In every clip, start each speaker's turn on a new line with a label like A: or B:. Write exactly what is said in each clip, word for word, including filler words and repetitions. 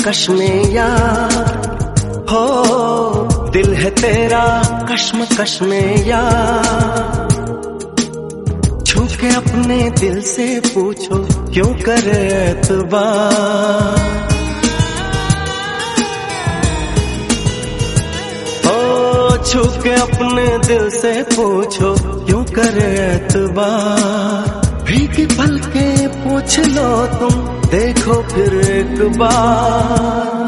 A: कश्मकश में यार हो, दिल है तेरा कश्मकश में यार। छू के अपने दिल से पूछो क्यों करे एतबार। ओ छू के अपने दिल से पूछो क्यों करे एतबार। भीगी पलके पूछ लो तुम, देखो फिर एक बार।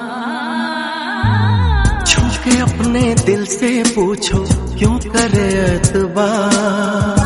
A: छू के अपने दिल से पूछो क्यों करे एतबार।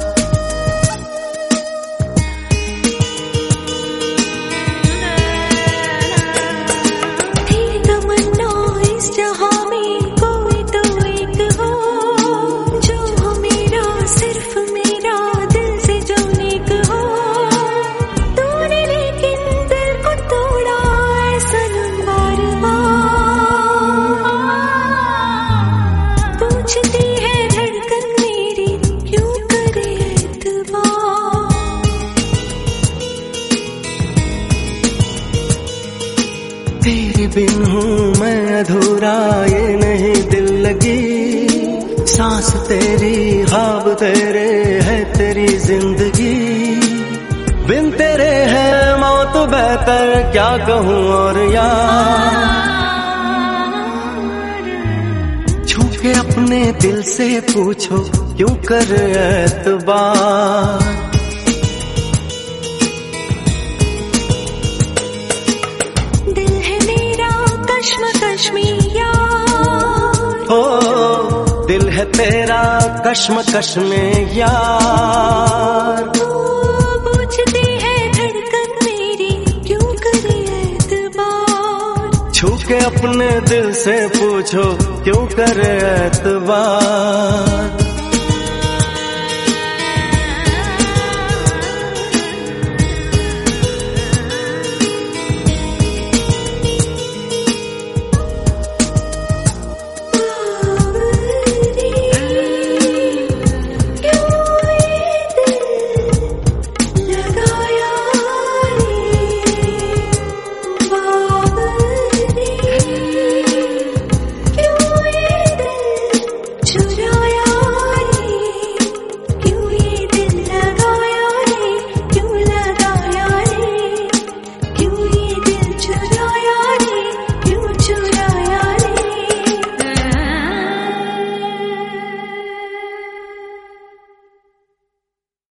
A: तेरे बिन हूँ मैं अधूरा, ये नहीं दिल लगी। सांस तेरी ख्वाब तेरे है तेरी जिंदगी। बिन तेरे है मौत बेहतर, क्या कहूँ और यार। छू के अपने दिल से पूछो क्यों कर एतबार। हो दिल है तेरा कश्मकश में यार।
B: पूछती है धड़कन मेरी क्यों करे एतबार।
A: छू के अपने दिल से पूछो क्यों करे एतबार।